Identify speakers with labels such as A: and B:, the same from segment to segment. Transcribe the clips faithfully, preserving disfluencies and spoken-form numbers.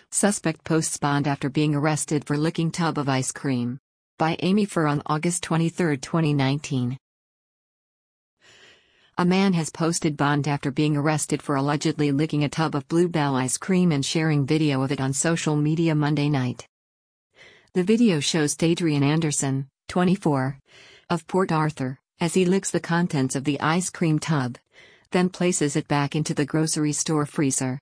A: Suspect posts bond after being arrested for licking tub of ice cream. By Amy Furr on August twenty-third, twenty nineteen. A man has posted bond after being arrested for allegedly licking a tub of Blue Bell ice cream and sharing video of it on social media Monday night. The video shows Adrian Anderson, twenty-four, of Port Arthur, as he licks the contents of the ice cream tub, then places it back into the grocery store freezer.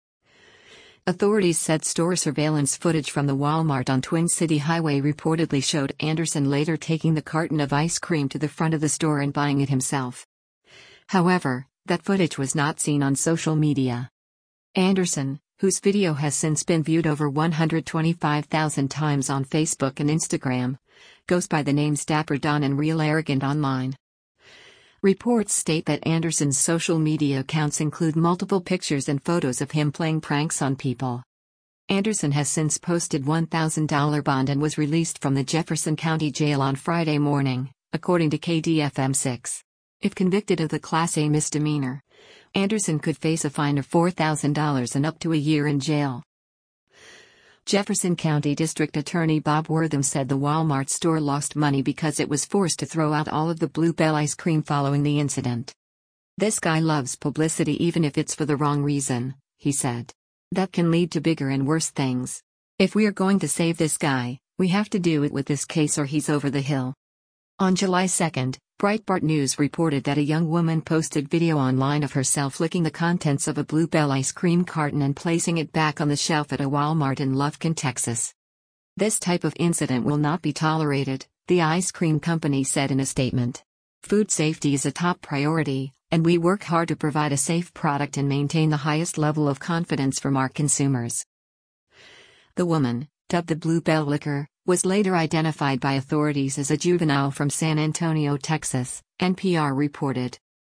A: Authorities said store surveillance footage from the Walmart on Twin City Highway reportedly showed Anderson later taking the carton of ice cream to the front of the store and buying it himself. However, that footage was not seen on social media. Anderson, whose video has since been viewed over one hundred twenty-five thousand times on Facebook and Instagram, goes by the names Dapper Don and Real Arrogant online. Reports state that Anderson's social media accounts include multiple pictures and photos of him playing pranks on people. Anderson has since posted one thousand dollars bond and was released from the Jefferson County Jail on Friday morning, according to K D F M six. If convicted of the Class A misdemeanor, Anderson could face a fine of four thousand dollars and up to a year in jail. Jefferson County District Attorney Bob Wortham said the Walmart store lost money because it was forced to throw out all of the Blue Bell ice cream following the incident. "This guy loves publicity even if it's for the wrong reason," he said. "That can lead to bigger and worse things. If we are going to save this guy, we have to do it with this case or he's over the hill." On July second, Breitbart News reported that a young woman posted video online of herself licking the contents of a Blue Bell ice cream carton and placing it back on the shelf at a Walmart in Lufkin, Texas. "This type of incident will not be tolerated," the ice cream company said in a statement. "Food safety is a top priority, and we work hard to provide a safe product and maintain the highest level of confidence from our consumers." The woman, dubbed the Blue Bell licker, was later identified by authorities as a juvenile from San Antonio, Texas, N P R reported.